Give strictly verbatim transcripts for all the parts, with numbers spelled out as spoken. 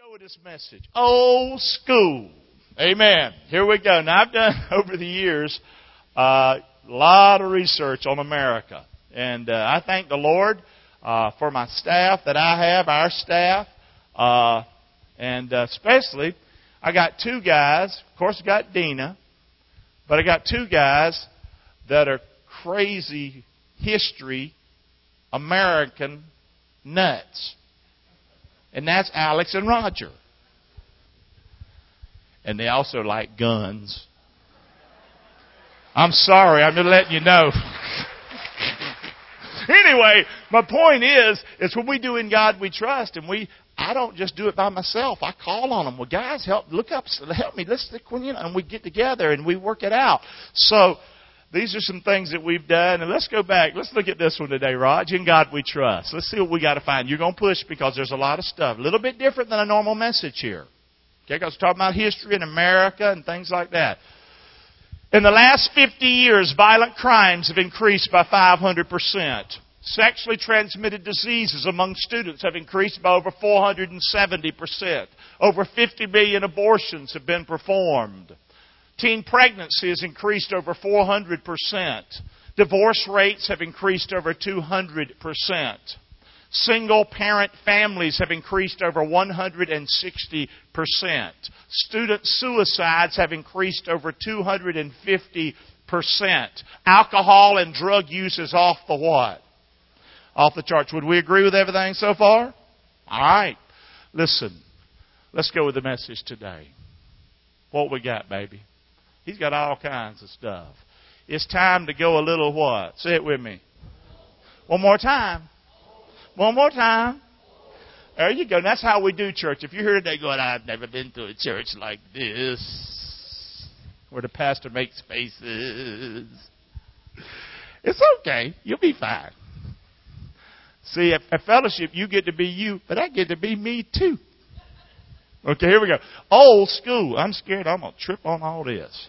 go with this message. Old school. Amen. Here we go. Now, I've done over the years a uh, lot of research on America. And uh, I thank the Lord uh, for my staff that I have, our staff. Uh, and uh, especially, I got two guys. Of course, I got Dina. But I got two guys that are crazy history American nuts. And that's Alex and Roger. And they also like guns. I'm sorry, I'm just letting you know. Anyway, my point is, it's when we do In God We Trust, and we, I don't just do it by myself. I call on them. Well, guys, help, look up, help me. Let's, you know, and we get together and we work it out. So, these are some things that we've done. And let's go back. Let's look at this one today, Raj. In God We Trust. Let's see what we got to find. You're going to push because there's a lot of stuff. A little bit different than a normal message here. Okay, because we're talking about history in America and things like that. In the last fifty years, violent crimes have increased by five hundred percent. Sexually transmitted diseases among students have increased by over four hundred seventy percent. Over fifty million abortions have been performed. Teen pregnancy has increased over four hundred percent. Divorce rates have increased over two hundred percent. Single-parent families have increased over one hundred sixty percent. Student suicides have increased over two hundred fifty percent. Alcohol and drug use is off the what? Off the charts. Would we agree with everything so far? All right. Listen, let's go with the message today. What we got, baby? He's got all kinds of stuff. It's time to go a little what? Say it with me. One more time. One more time. There you go. And that's how we do church. If you're here today going, I've never been to a church like this, where the pastor makes faces. It's okay. You'll be fine. See, at, at fellowship, you get to be you, but I get to be me too. Okay, here we go. Old school. I'm scared I'm going to trip on all this.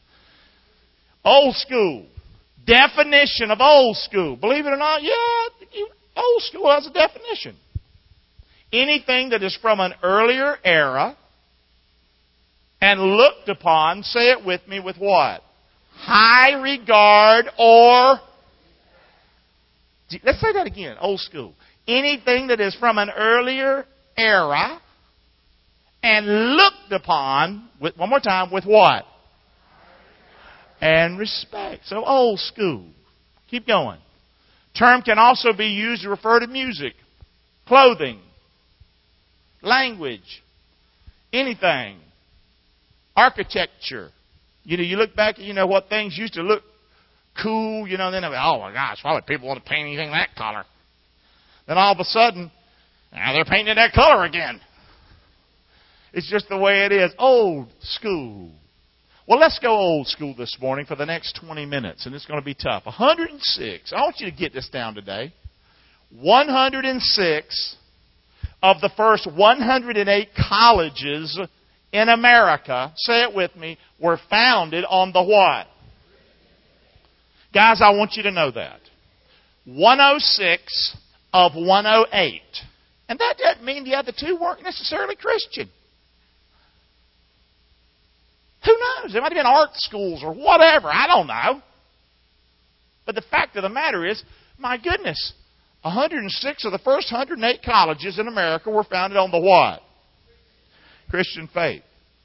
Old school. Definition of old school. Believe it or not, yeah, you, old school has a definition. Anything that is from an earlier era and looked upon, say it with me, with what? High regard or... Let's say that again, old school. Anything that is from an earlier era and looked upon, with, one more time, with what? And respect. So old school. Keep going. Term can also be used to refer to music, clothing, language, anything, architecture. You know, you look back at, you know, what things used to look cool, you know, then they're like, oh my gosh, why would people want to paint anything that color? Then all of a sudden, now they're painting that color again. It's just the way it is. Old school. Well, let's go old school this morning for the next twenty minutes, and it's going to be tough. one hundred six. I want you to get this down today. one hundred six of the first one hundred eight colleges in America, say it with me, were founded on the what? Guys, I want you to know that. one hundred six of one hundred eight. And that doesn't mean the other two weren't necessarily Christian. Who knows? There might have been art schools or whatever. I don't know. But the fact of the matter is, my goodness, one hundred six of the first one hundred eight colleges in America were founded on the what? Christian faith.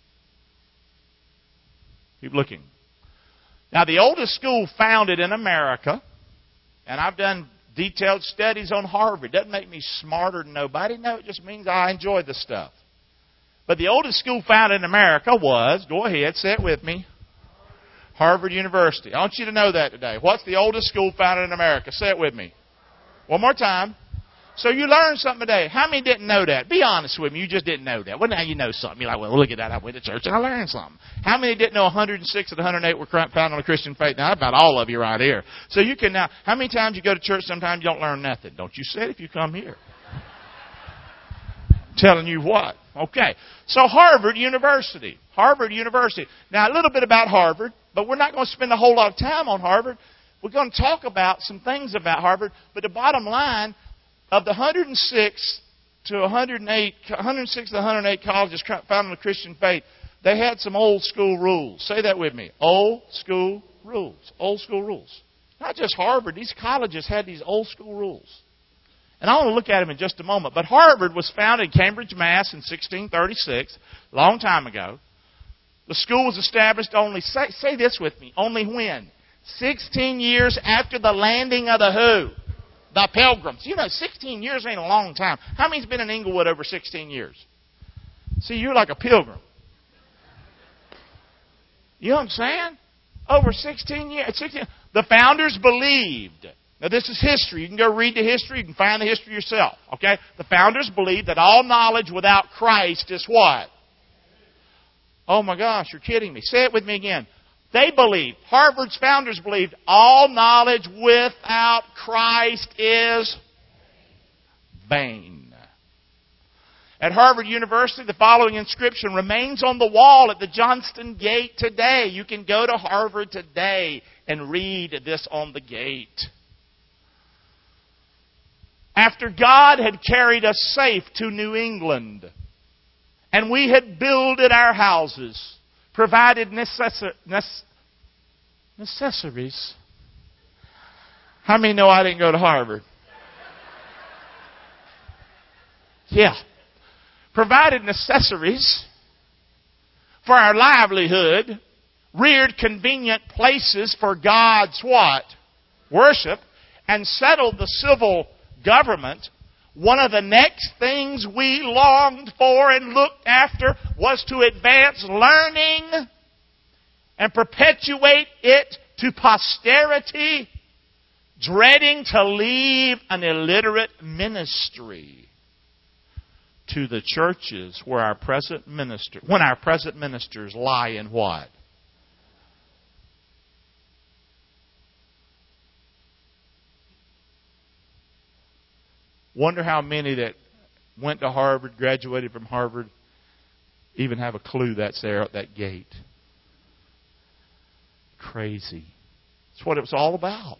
Keep looking. Now, the oldest school founded in America, and I've done detailed studies on Harvard. Doesn't make me smarter than nobody. No, it just means I enjoy the stuff. But the oldest school founded in America was, go ahead, say it with me, Harvard University. I want you to know that today. What's the oldest school founded in America? Say it with me. One more time. So you learned something today. How many didn't know that? Be honest with me. You just didn't know that. Well, now you know something. You're like, well, look at that. I went to church and I learned something. How many didn't know one hundred six of the one hundred eight were founded on a Christian faith? Now, about all of you right here. So you can now, how many times you go to church, sometimes you don't learn nothing? Don't you say it if you come here. Telling you what? Okay. So Harvard University. Harvard University. Now, a little bit about Harvard, but we're not going to spend a whole lot of time on Harvard. We're going to talk about some things about Harvard, but the bottom line, of the one hundred six to one hundred eight, one hundred six to one hundred eight colleges founded on the Christian faith, they had some old school rules. Say that with me. Old school rules. Old school rules. Not just Harvard. These colleges had these old school rules. And I want to look at them in just a moment. But Harvard was founded in Cambridge, Mass. in sixteen thirty-six, a long time ago. The school was established only, say, say this with me, only when? sixteen years after the landing of the who? The Pilgrims. You know, sixteen years ain't a long time. How many's been in Inglewood over sixteen years? See, you're like a pilgrim. You know what I'm saying? Over sixteen years. sixteen, the founders believed. Now, this is history. You can go read the history. You can find the history yourself. Okay? The founders believed that all knowledge without Christ is what? Oh, my gosh, you're kidding me. Say it with me again. They believed, Harvard's founders believed, all knowledge without Christ is vain. At Harvard University, the following inscription remains on the wall at the Johnston Gate today. You can go to Harvard today and read this on the gate. After God had carried us safe to New England, and we had builded our houses, provided necess- nece- necessaries. How many know I didn't go to Harvard? Yeah. Provided necessaries for our livelihood, reared convenient places for God's what? Worship, and settled the civil government. One of the next things we longed for and looked after was to advance learning and perpetuate it to posterity, dreading to leave an illiterate ministry to the churches where our present minister, when our present ministers lie in what? Wonder how many that went to Harvard, graduated from Harvard, even have a clue that's there at that gate. Crazy. That's what it was all about.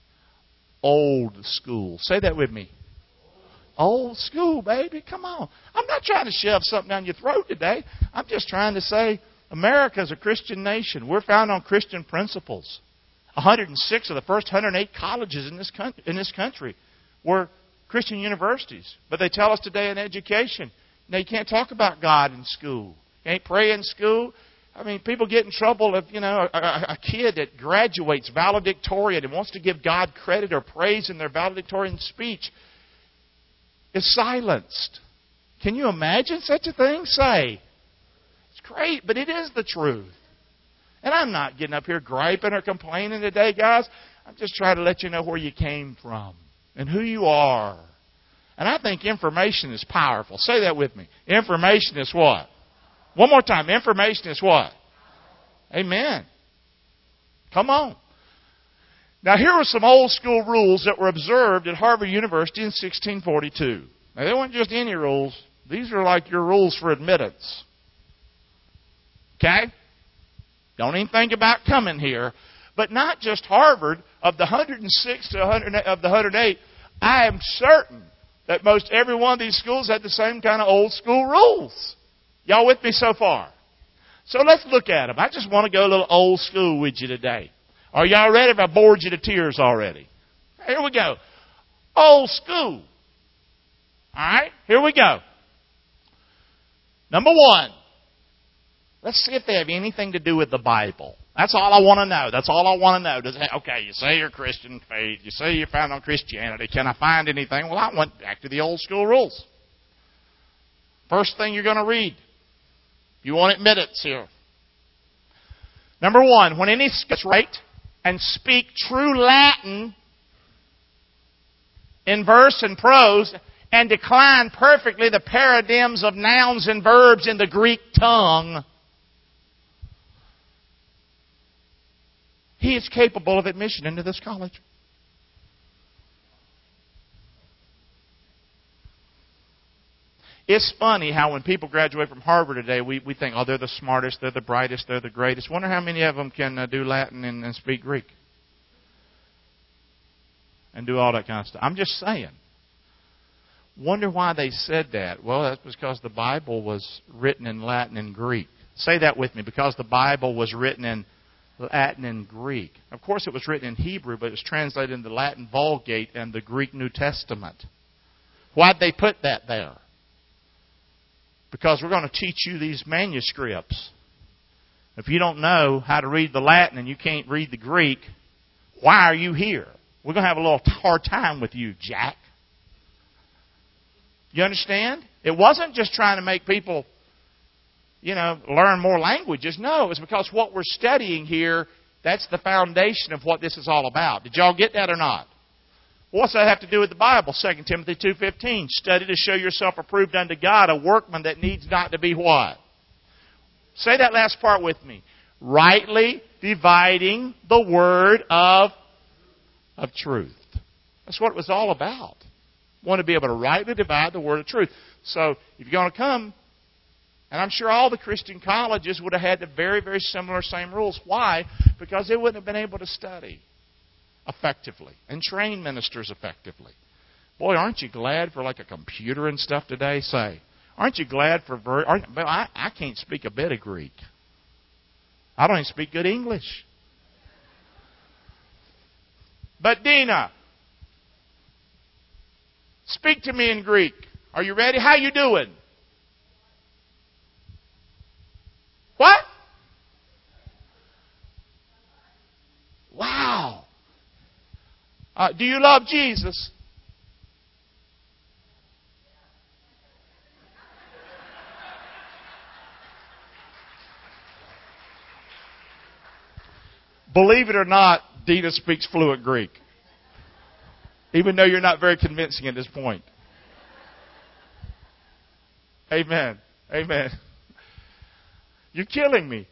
Old school. Say that with me. Old school, baby. Come on. I'm not trying to shove something down your throat today. I'm just trying to say America is a Christian nation. We're founded on Christian principles. one hundred six of the first one hundred eight colleges in this country, in this country were Christian universities. But they tell us today in education, now you can't talk about God in school. You can't pray in school. I mean, people get in trouble if, you know, a, a, a kid that graduates valedictorian and wants to give God credit or praise in their valedictorian speech is silenced. Can you imagine such a thing? Say, it's great, but it is the truth. And I'm not getting up here griping or complaining today, guys. I'm just trying to let you know where you came from and who you are. And I think information is powerful. Say that with me. Information is what? One more time. Information is what? Amen. Come on. Now, here are some old school rules that were observed at Harvard University in sixteen forty-two. Now, they weren't just any rules. These are like your rules for admittance. Okay? Don't even think about coming here. But not just Harvard. Of the one hundred six to one hundred of the one hundred eight, I am certain that most every one of these schools had the same kind of old school rules. Y'all with me so far? So let's look at them. I just want to go a little old school with you today. Are y'all ready? If I bored you to tears already. Here we go. Old school. All right, here we go. Number one. Let's see if they have anything to do with the Bible. That's all I want to know. That's all I want to know. Does it, okay, you say you're Christian faith. You say you're founded on Christianity. Can I find anything? Well, I went back to the old school rules. First thing you're going to read. You want admittance here. Number one, when any scholars write and speak true Latin in verse and prose and decline perfectly the paradigms of nouns and verbs in the Greek tongue, he is capable of admission into this college. It's funny how when people graduate from Harvard today, we, we think, oh, they're the smartest, they're the brightest, they're the greatest. Wonder how many of them can uh, do Latin and, and speak Greek. And do all that kind of stuff. I'm just saying. Wonder why they said that. Well, that's because the Bible was written in Latin and Greek. Say that with me. Because the Bible was written in Latin and Greek. Of course, it was written in Hebrew, but it was translated in the Latin Vulgate and the Greek New Testament. Why'd they put that there? Because we're going to teach you these manuscripts. If you don't know how to read the Latin and you can't read the Greek, why are you here? We're going to have a little hard time with you, Jack. You understand? It wasn't just trying to make people, you know, learn more languages. No, it's because what we're studying here, that's the foundation of what this is all about. Did y'all get that or not? What's that have to do with the Bible? Second Timothy two fifteen. Study to show yourself approved unto God, a workman that needs not to be what? Say that last part with me. Rightly dividing the word of, of truth. That's what it was all about. Want to be able to rightly divide the word of truth. So if you're going to come, and I'm sure all the Christian colleges would have had the very, very similar same rules. Why? Because they wouldn't have been able to study effectively and train ministers effectively. Boy, aren't you glad for like a computer and stuff today? Say, aren't you glad for... Ver- aren't, well, I, I can't speak a bit of Greek. I don't even speak good English. But Dina, speak to me in Greek. Are you ready? How you doing? What? Wow. Uh, do you love Jesus? Believe it or not, Dina speaks fluent Greek. Even though you're not very convincing at this point. Amen. Amen. You're killing me.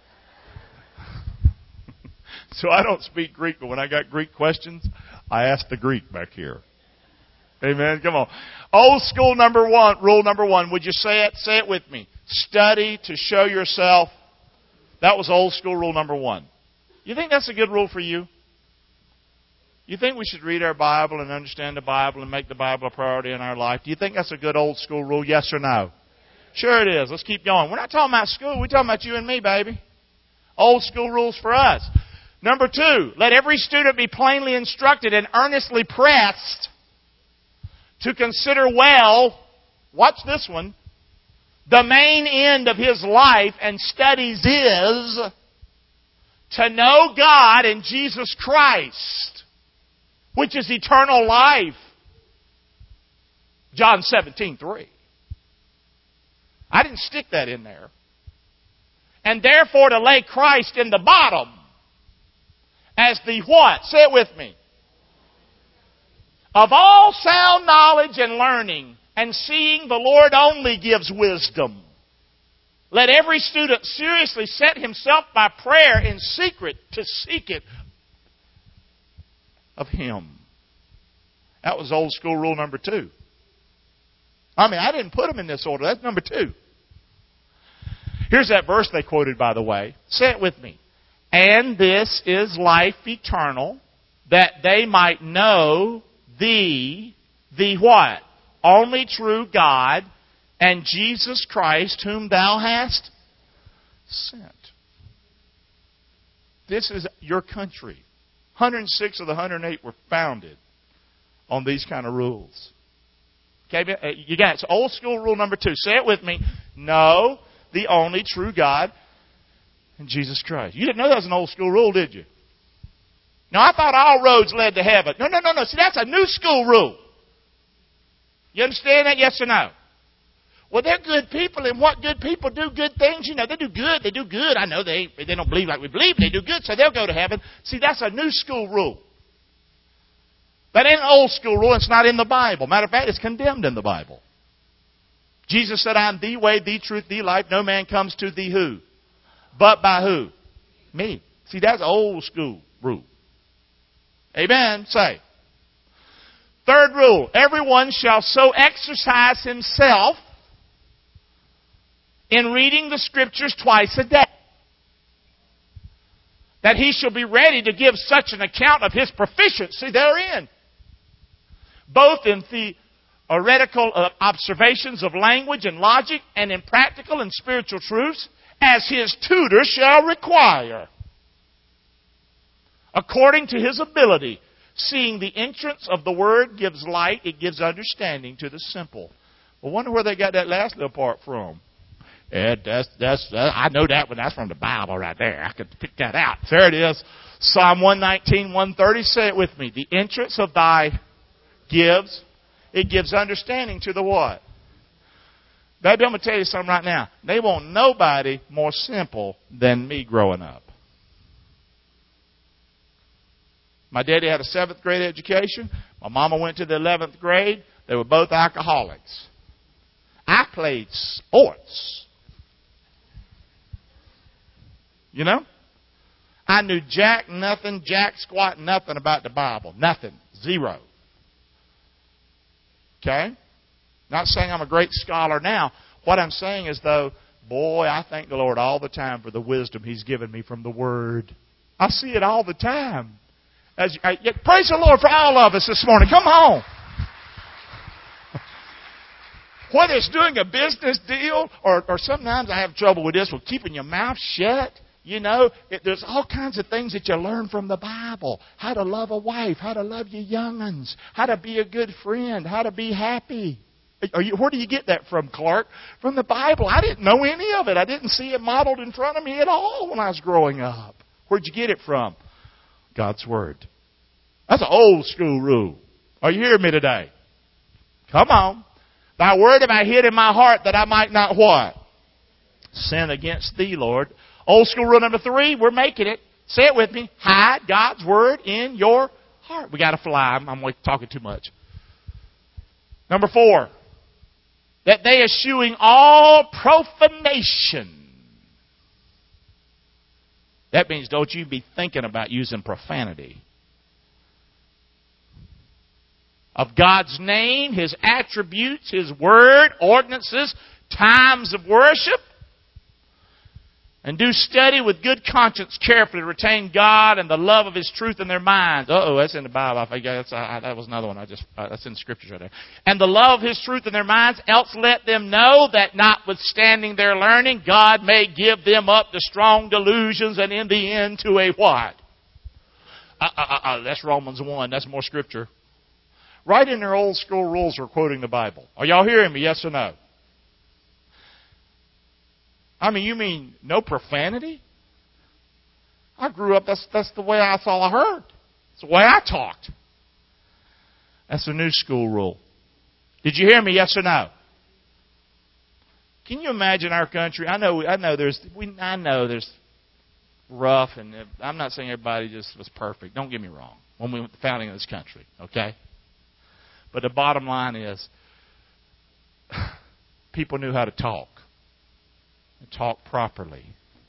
So I don't speak Greek, but when I got Greek questions, I ask the Greek back here. Amen. Come on. Old school number one, rule number one. Would you say it? Say it with me. Study to show yourself. That was old school rule number one. You think that's a good rule for you? You think we should read our Bible and understand the Bible and make the Bible a priority in our life? Do you think that's a good old school rule? Yes or no? Sure it is. Let's keep going. We're not talking about school. We're talking about you and me, baby. Old school rules for us. Number two, let every student be plainly instructed and earnestly pressed to consider well, watch this one, the main end of his life and studies is to know God and Jesus Christ, which is eternal life. John seventeen three. I didn't stick that in there. And therefore to lay Christ in the bottom as the what? Say it with me. Of all sound knowledge and learning, and seeing the Lord only gives wisdom. Let every student seriously set himself by prayer in secret to seek it of Him. That was old school rule number two. I mean, I didn't put them in this order. That's number two. Here's that verse they quoted, by the way. Say it with me. And this is life eternal, that they might know Thee, the what? Only true God, and Jesus Christ, whom Thou hast sent. This is your country. one hundred six of the one hundred eight were founded on these kind of rules. Okay, you got it. So old school rule number two. Say it with me. Know the only true God and Jesus Christ. You didn't know that was an old school rule, did you? Now, I thought all roads led to heaven. No, no, no, no. See, that's a new school rule. You understand that? Yes or no? Well, they're good people, and what good people do good things. You know, they do good. They do good. I know they they don't believe like we believe, but they do good, so they'll go to heaven. See, that's a new school rule. That ain't an old school rule. It's not in the Bible. Matter of fact, it's condemned in the Bible. Jesus said, I am the way, the truth, the life. No man comes to thee who? But by who? Me. See, that's an old school rule. Amen. Say. Third rule. Everyone shall so exercise himself in reading the Scriptures twice a day, that he shall be ready to give such an account of his proficiency therein, both in the heretical uh, observations of language and logic, and in practical and spiritual truths, as his tutor shall require, according to his ability. Seeing the entrance of the Word gives light, it gives understanding to the simple. I wonder where they got that last little part from. Yeah, that's, that's, uh, I know that one. That's from the Bible right there. I could pick that out. There it is. Psalm one nineteen, one thirty. Say it with me. The entrance of thy gives, it gives understanding to the what? Baby, I'm going to tell you something right now. They want nobody more simple than me growing up. My daddy had a seventh grade education. My mama went to the eleventh grade. They were both alcoholics. I played sports. You know? I knew jack nothing, jack squat nothing about the Bible. Nothing. Zero. Okay? Not saying I'm a great scholar now. What I'm saying is, though, boy, I thank the Lord all the time for the wisdom He's given me from the Word. I see it all the time. As, I, praise the Lord for all of us this morning. Come on. Whether it's doing a business deal, or, or sometimes I have trouble with this, with keeping your mouth shut. You know, it, there's all kinds of things that you learn from the Bible. How to love a wife, how to love your young'uns, how to be a good friend, how to be happy. Are you, where do you get that from, Clark? From the Bible. I didn't know any of it. I didn't see it modeled in front of me at all when I was growing up. Where'd you get it from? God's Word. That's an old school rule. Are you hearing me today? Come on. Thy word have I hid in my heart that I might not what? Sin against thee, Lord. Old school rule number three, we're making it. Say it with me. Hide God's Word in your heart. We got to fly. I'm, I'm talking too much. Number four, that they eschewing all profanation. That means don't you be thinking about using profanity. Of God's name, His attributes, His Word, ordinances, times of worship. And do study with good conscience carefully to retain God and the love of His truth in their minds. Uh-oh, that's in the Bible. I think that's, I, that was another one. I just uh, That's in the Scriptures right there. And the love of His truth in their minds, else let them know that notwithstanding their learning, God may give them up to strong delusions and in the end to a what? Uh, uh, uh, uh, that's Romans one. That's more Scripture. Right in their old school rules are quoting the Bible. Are y'all hearing me? Yes or no? I mean, you mean no profanity? I grew up, that's, that's the way I that's all I heard. It's the way I talked. That's the new school rule. Did you hear me? Yes or no? Can you imagine our country? I know, I know there's, we, I know there's rough, and I'm not saying everybody just was perfect. Don't get me wrong. When we were founding of this country, okay? But the bottom line is, people knew how to talk. And talk properly.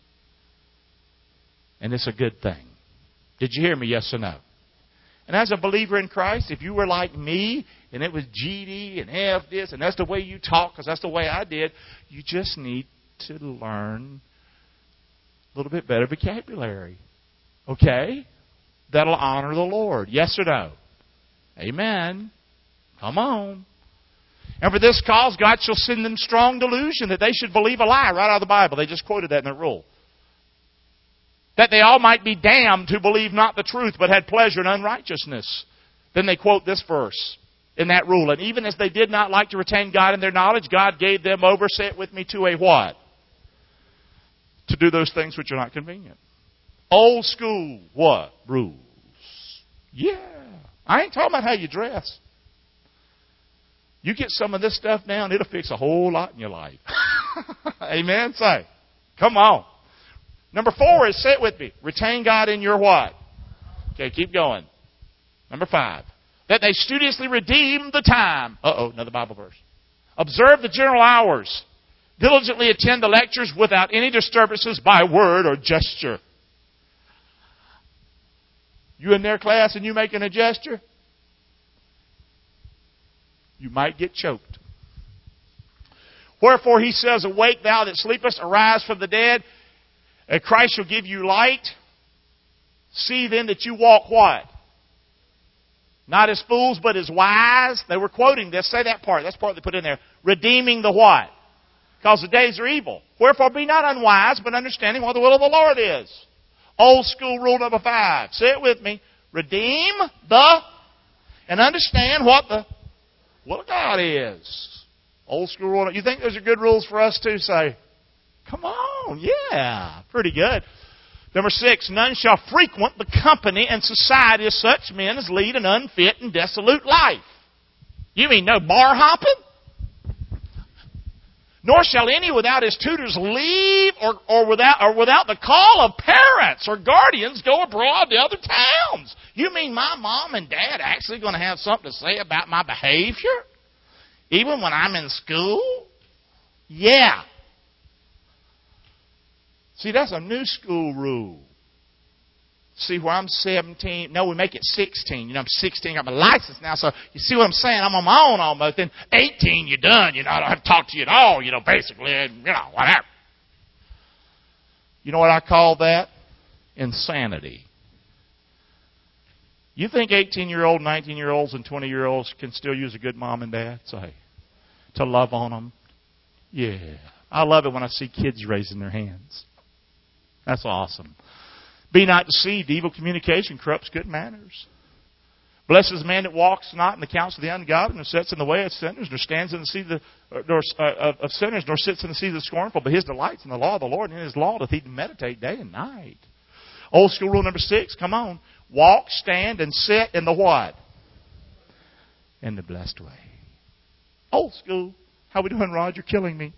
And it's a good thing. Did you hear me? Yes or no? And as a believer in Christ, if you were like me, and it was G D and F this, and that's the way you talk, because that's the way I did, you just need to learn a little bit better vocabulary. Okay? That'll honor the Lord. Yes or no? Amen. Come on. And for this cause, God shall send them strong delusion that they should believe a lie right out of the Bible. They just quoted that in their rule. That they all might be damned who believe not the truth, but had pleasure in unrighteousness. Then they quote this verse in that rule. And even as they did not like to retain God in their knowledge, God gave them over, say it with me, to a what? To do those things which are not convenient. Old school what? Rules. Yeah. I ain't talking about how you dress. You get some of this stuff down, it'll fix a whole lot in your life. Amen? Say. Come on. Number four is, say it with me, retain God in your what? Okay, keep going. Number five. That they studiously redeem the time. Uh-oh, another Bible verse. Observe the general hours. Diligently attend the lectures without any disturbances by word or gesture. You in their class and you making a gesture? You might get choked. Wherefore he says, awake thou that sleepest, arise from the dead, and Christ shall give you light. See then that you walk what? Not as fools, but as wise. They were quoting this. Say that part. That's part they put in there. Redeeming the what? Because the days are evil. Wherefore be not unwise, but understanding what the will of the Lord is. Old school rule number five. Say it with me. Redeem the and understand what the will of God is. Old school rule. You think those are good rules for us to say? Come on. Yeah. Pretty good. Number six, none shall frequent the company and society of such men as lead an unfit and dissolute life. You mean no bar hopping? Nor shall any without his tutors leave or, or without or without the call of parents or guardians go abroad to other towns. You mean my mom and dad actually going to have something to say about my behavior? Even when I'm in school? Yeah. See, that's a new school rule. See, where I'm seventeen, no, we make it sixteen. You know, I'm sixteen, I got my license now, so you see what I'm saying? I'm on my own almost. Then eighteen, you're done. You know, I don't have to talk to you at all, you know, basically, and, you know, whatever. You know what I call that? Insanity. You think eighteen-year-old, nineteen-year-olds, and twenty-year-olds can still use a good mom and dad? Say, to love on them? Yeah. I love it when I see kids raising their hands. That's awesome. Be not deceived. Evil communication corrupts good manners. Blessed is the man that walks not in the counsel of the ungodly, nor sits in the way of sinners, nor stands in the seat of, the, nor, uh, of sinners, nor sits in the seat of the scornful. But his delights in the law of the Lord, and in his law doth he meditate day and night. Old school rule number six. Come on. Walk, stand, and sit in the what? In the blessed way. Old school. How we doing, Rod? You're killing me.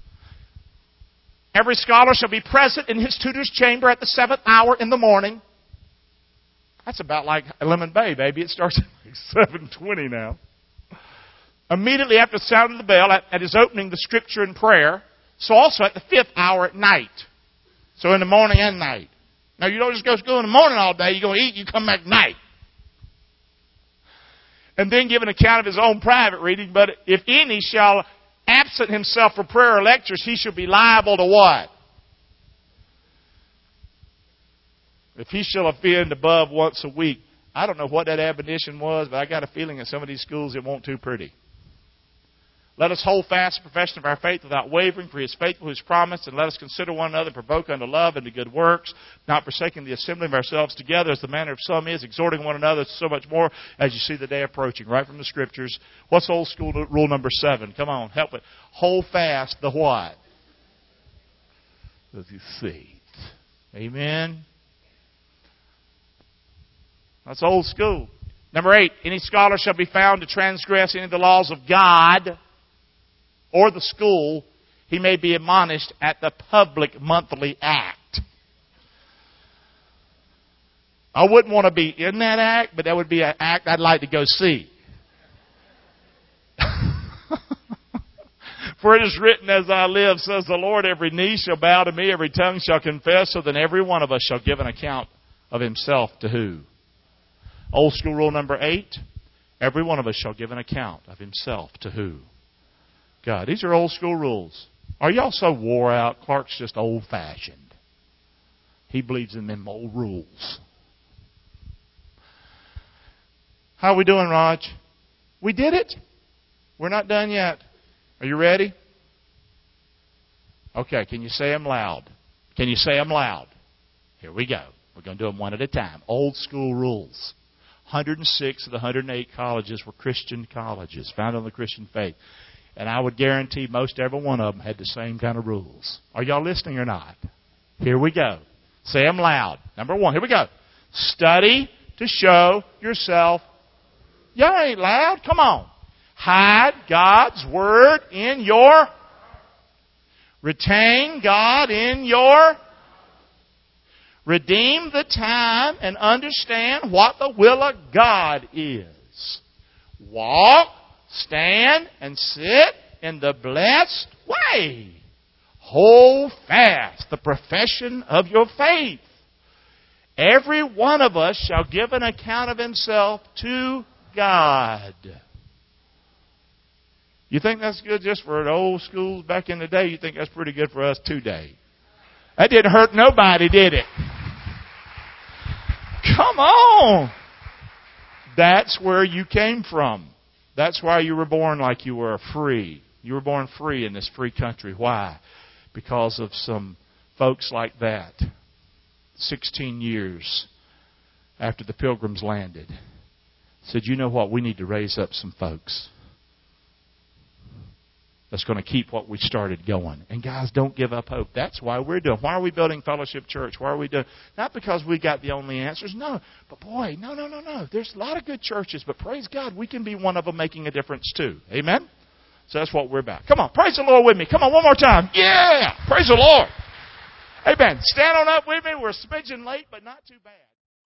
Every scholar shall be present in his tutor's chamber at the seventh hour in the morning. That's about like Lemon Bay, baby. It starts at like seven twenty now. Immediately after the sound of the bell, at, at his opening, the scripture and prayer. So also at the fifth hour at night. So in the morning and night. Now you don't just go to school in the morning all day. You go eat, you come back at night. And then give an account of his own private reading. But if any shall absent himself from prayer or lectures, he shall be liable to what? If he shall offend above once a week. I don't know what that admonition was, but I got a feeling in some of these schools it won't too pretty. Let us hold fast the profession of our faith without wavering, for he is faithful who has promised, and let us consider one another, provoke unto love and to good works, not forsaking the assembling of ourselves together, as the manner of some is, exhorting one another so much more as you see the day approaching. Right from the Scriptures. What's old school rule number seven? Come on, help it. Hold fast the what? The faith. Amen. That's old school. Number eight, any scholar shall be found to transgress any of the laws of God or the school, he may be admonished at the public monthly act. I wouldn't want to be in that act, but that would be an act I'd like to go see. For it is written, as I live, says the Lord, every knee shall bow to me, every tongue shall confess, so then every one of us shall give an account of himself to who? Old school rule number eight, every one of us shall give an account of himself to who? God. These are old school rules. Are y'all so wore out? Clark's just old fashioned. He believes in them old rules. How are we doing, Raj? We did it. We're not done yet. Are you ready? Okay, can you say them loud? Can you say them loud? Here we go. We're going to do them one at a time. Old school rules. one hundred six of the one hundred eight colleges were Christian colleges, founded on the Christian faith. And I would guarantee most every one of them had the same kind of rules. Are y'all listening or not? Here we go. Say them loud. Number one, here we go. Study to show yourself. Y'all ain't loud. Come on. Hide God's Word in your. Retain God in your. Redeem the time and understand what the will of God is. Walk, stand, and sit in the blessed way. Hold fast the profession of your faith. Every one of us shall give an account of himself to God. You think that's good just for the old schools back in the day? You think that's pretty good for us today? That didn't hurt nobody, did it? Come on. That's where you came from. That's why you were born like you were free. You were born free in this free country. Why? Because of some folks like that. Sixteen years after the Pilgrims landed, said, you know what? We need to raise up some folks that's going to keep what we started going. And guys, don't give up hope. That's why we're doing. Why are we building Fellowship Church? Why are we doing? Not because we got the only answers. No. But boy, no, no, no, no. There's a lot of good churches, but praise God, we can be one of them making a difference too. Amen? So that's what we're about. Come on, praise the Lord with me. Come on, one more time. Yeah! Praise the Lord. Amen. Stand on up with me. We're a smidgen late, but not too bad.